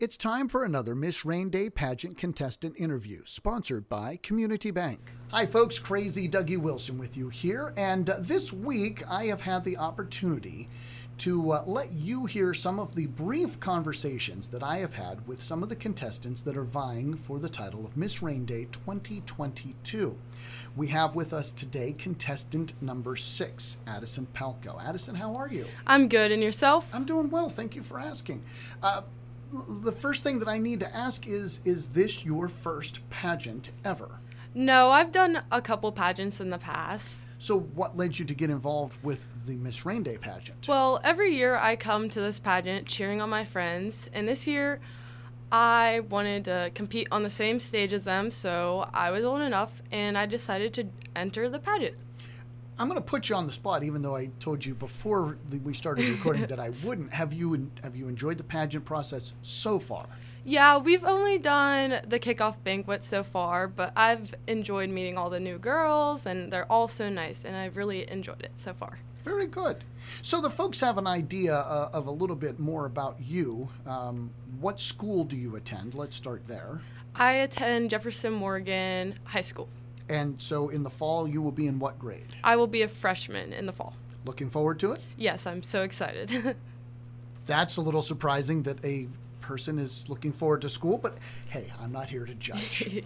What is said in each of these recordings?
It's time for another Miss Rain Day pageant contestant interview, sponsored by Community Bank. Hi folks, Crazy Dougie Wilson with you here, and this week I have had the opportunity to let you hear some of the brief conversations that I have had with some of the contestants that are vying for the title of Miss Rain Day 2022. We have with us today contestant number 6, Addison Palco. Addison, how are you? I'm good, and yourself? I'm doing well, thank you for asking. The first thing that I need to ask is this your first pageant ever? No, I've done a couple pageants in the past. So what led you to get involved with the Miss Rain Day pageant? Well, every year I come to this pageant cheering on my friends, and this year I wanted to compete on the same stage as them, so I was old enough and I decided to enter the pageant. I'm going to put you on the spot, even though I told you before we started recording that I wouldn't. Have you enjoyed the pageant process so far? Yeah, we've only done the kickoff banquet so far, but I've enjoyed meeting all the new girls, and they're all so nice, and I've really enjoyed it so far. Very good. So the folks have an idea of a little bit more about you. What school do you attend? Let's start there. I attend Jefferson Morgan High School. And so in the fall, you will be in what grade? I will be a freshman in the fall. Looking forward to it? Yes, I'm so excited. That's a little surprising that a person is looking forward to school, but hey, I'm not here to judge.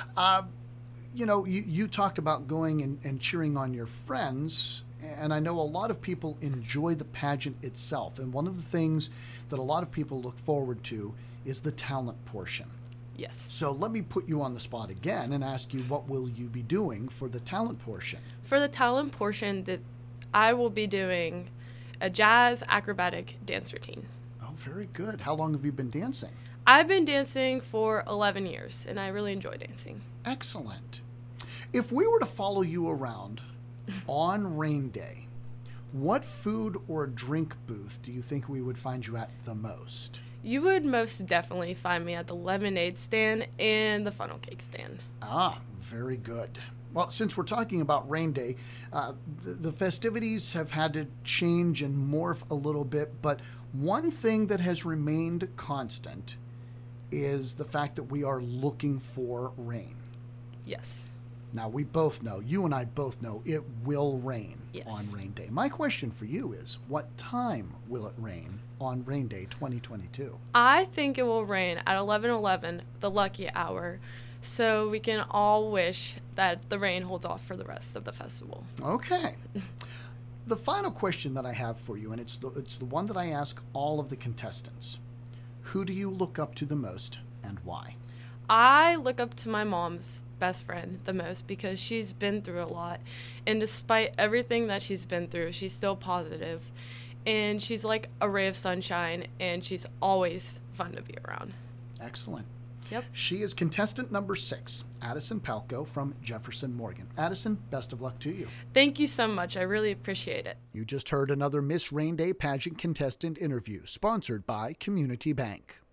You talked about going and cheering on your friends, and I know a lot of people enjoy the pageant itself, and one of the things that a lot of people look forward to is the talent portion. Yes. So let me put you on the spot again and ask you, what will you be doing for the talent portion? For the talent portion, that I will be doing a jazz acrobatic dance routine. Oh, very good. How long have you been dancing? I've been dancing for 11 years, and I really enjoy dancing. Excellent. If we were to follow you around on Rain Day, what food or drink booth do you think we would find you at the most? You would most definitely find me at the lemonade stand and the funnel cake stand. Ah, very good. Well, since we're talking about Rain Day, the festivities have had to change and morph a little bit, but one thing that has remained constant is the fact that we are looking for rain. Yes. Now, we both know, you and I both know, it will rain on Rain Day. My question for you is, what time will it rain on Rain Day 2022? I think it will rain at 11:11, the lucky hour, so we can all wish that the rain holds off for the rest of the festival. Okay. The final question that I have for you, and it's the one that I ask all of the contestants. Who do you look up to the most, and why? I look up to my mom's best friend the most because she's been through a lot, and despite everything that she's been through, she's still positive, and she's like a ray of sunshine, and she's always fun to be around. Excellent. Yep. She is contestant number 6, Addison Palco from Jefferson Morgan. Addison, best of luck to you. Thank you so much. I really appreciate it. You just heard another Miss Rain Day pageant contestant interview, sponsored by Community Bank.